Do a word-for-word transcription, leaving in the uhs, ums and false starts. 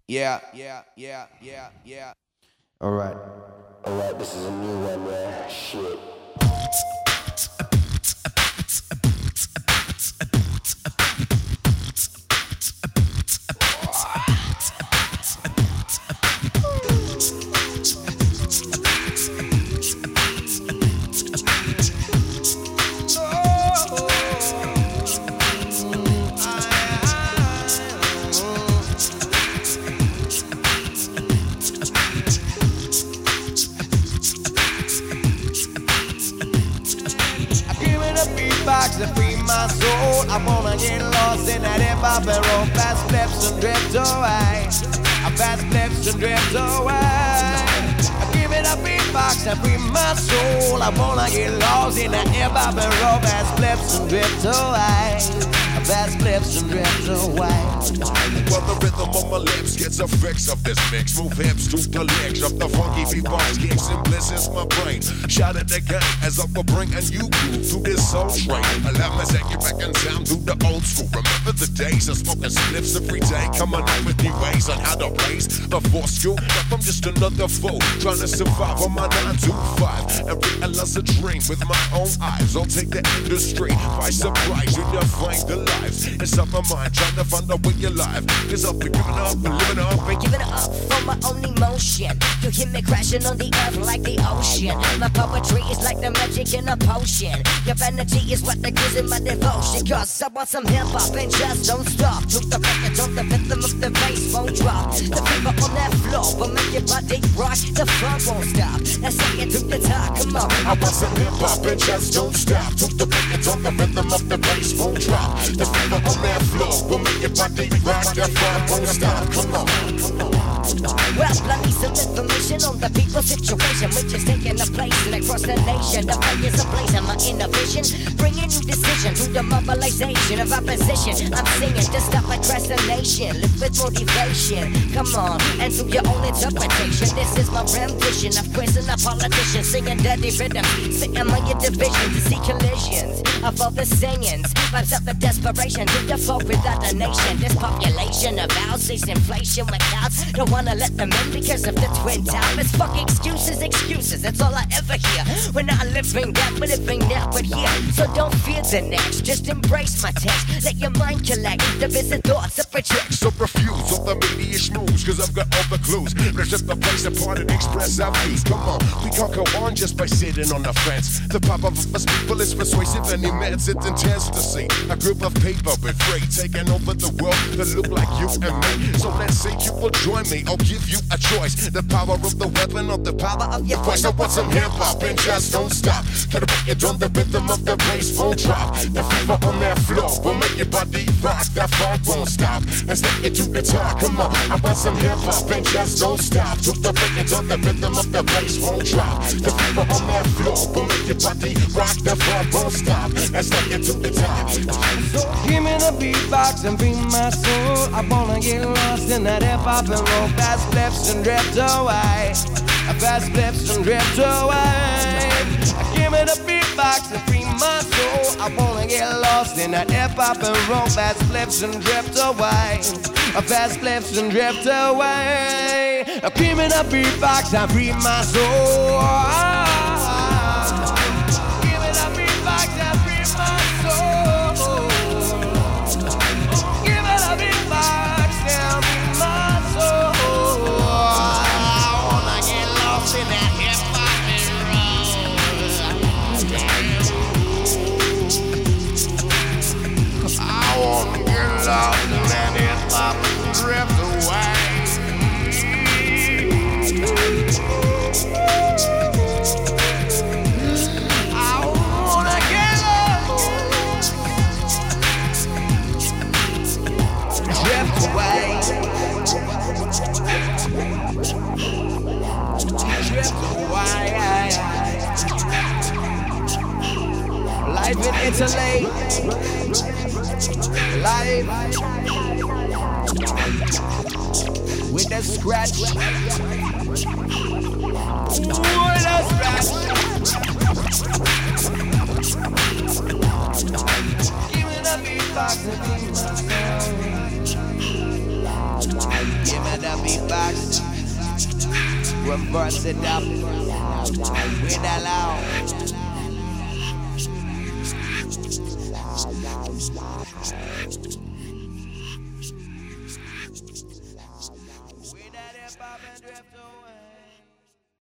Yeah, yeah, yeah, yeah, yeah. Alright. Alright, this is a new one, man. Shit. To free my soul, I wanna get lost in that hip-hop and roll, fast flips and drift away. I fast flips and drift away. I give it a beatbox to free my soul. I wanna get lost in that hip-hop and roll, fast flips and drift away. I fast flips and drift away. Well, the rhythm on my lips gets a fix of this mix. Move hips to the legs of the funky beatbox kicks and blesses my brain. Shout at the game as I will bring a new groove to this soul train. Allow me to take you back in time to the old school. Remember the days of smoking spliffs every day, coming up with new ways on how to raise before school. Now I'm just another fool trying to survive on my nine to five and realize a dream with my own eyes. I'll take the industry by surprise. You define the lives inside my mind, trying to find out where you're live. Cause I'll be giving up and living up and giving up for my own emotion. You hear me crashing on the earth like the ocean. My poetry is like the magic in a potion. Your energy is what the gives in my devotion. Cause I want some hip hop and just don't stop. To the record, on the rhythm of the bass won't drop. The fever on that floor will make your body rock. The fun won't stop. Let's take it to the top, come on. I want some hip hop and just don't stop. To the record, on the rhythm of the bass won't drop. The fever on that floor will make your body rock. The fun won't stop, come on. Well, I need some information on the people's situation, which is taking a place across the nation. The fires are blazing, my inner vision, bringing new decision to the mobilization of opposition. I'm singing to stop procrastination, live with motivation. Come on, and through your own interpretation, this is my rendition of quizzing a politician, singing dirty rhythm, singing my division to see collisions of all the singings, vibes up the desperation to the folk without a nation. This population of houses, inflation with clouds, don't wanna let them in because of the twin towers. Fuck excuses, excuses, that's all I ever hear. We're not living that, we're living now, but here. So don't fear the next, just embrace my text. Let your mind collect the visit thoughts of projects. So refuse all the media schmooze, cause I've got all the clues. Let's just the place apart and express our views. Come on, we can't go on just by sitting on the fence. The pop of us people is persuasive and immense, it's intense to see a group of people with freight taking over the world that look like you and me. So let's say you will join me, I'll give you a choice. The power of the weapon or the power of your voice. I want some hip hop and just don't stop. Get a it on the rhythm of the bass won't drop. The fever on that floor will make your body rock. That funk won't stop. Let's take it to the top. Come on, I want some hip hop and just don't stop. To the records on the rhythm of the bass won't drop. The fever on that floor will make your body rock. That funk won't stop. Let's take it to the top. So give me the beatbox and free my soul. I wanna get lost in that hip hop and roll, fast flips and drift away. Fast flips and drift away. Give me the beatbox and free my soul. I wanna get lost in that hip hop and roll, fast flips and drift away. Fast flips and drift away. Give me the beatbox and free my soul. Give me the beatbox and free my soul. Give me the beatbox and free my soul. I wanna get lost in that hip hop and roll. I wanna get lost in that hip hop and drift away. I wanna get lost, drift away, drift away. Life in Italy, life with a scratch, with a scratch. Give me the beatbox and be myself. Give me the beatbox. Reverse it up with a loud. With that hip hop and drift away.